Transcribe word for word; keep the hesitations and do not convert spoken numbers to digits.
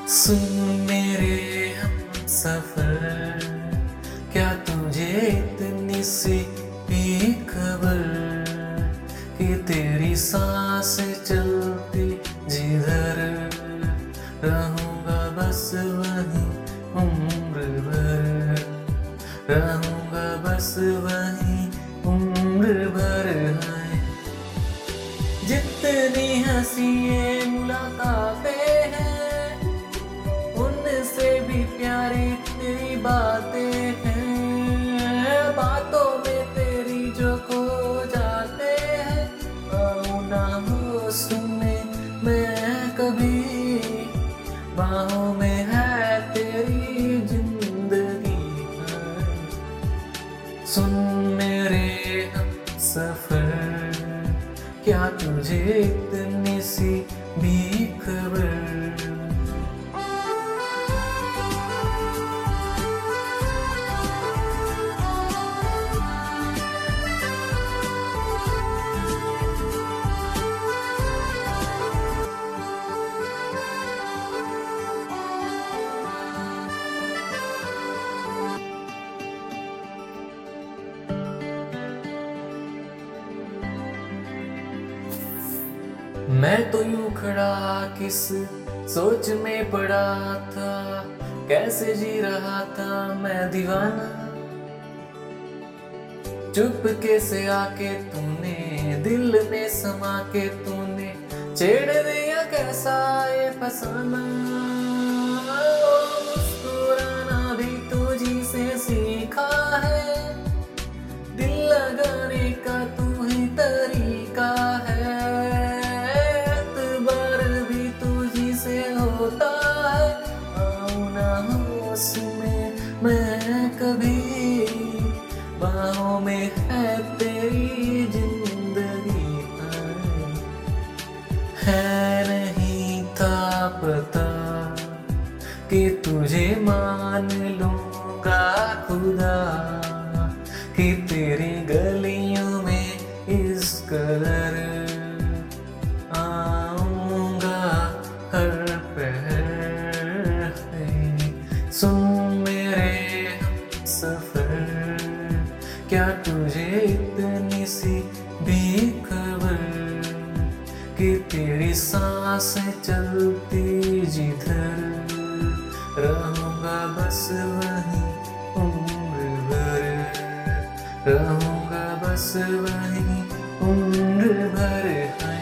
सुन मेरे हम सफर, क्या तुझे इतनी सी भी खबर कि तेरी सांस चलती जिधर रहूंगा बस वहीं उम्र भर, रहूंगा बस वहीं उम्र भर है। जितनी हंसी ये मुलाकातें हैं, उनसे भी प्यारी तेरी बातें हैं। बातों में तेरी जो खो जाते हैं, आऊं ना हो सुने मैं कभी, बाहों में है तेरी जिंदगी है। सुन मेरे हम सफर, क्या तुझे इतनी सी भी खबर। मैं तो यूं खड़ा किस सोच में पड़ा था, कैसे जी रहा था मैं दीवाना। चुपके से आके तूने दिल में समा के तूने छेड़ दिया कैसा ये फसाना। ओ मुस्कुराना भी तुझी से सीखा है, दिल लगाने का तू ही तरीका है। होता है आऊं ना होश में मैं कभी, बाहों में है तेरी जिंदगी है। है नहीं था पता कि तुझे मान लूंगा खुदा, कि तेरी गलियों में इस कदर आऊंगा हर पहर है। सुन मेरे हम सफर, क्या तुझे इतनी सी भी खबर कि तेरी सांसें चलती जिधर रहूंगा बस वहीं उम्र भर, रहूंगा बस वहीं उम्र भर है।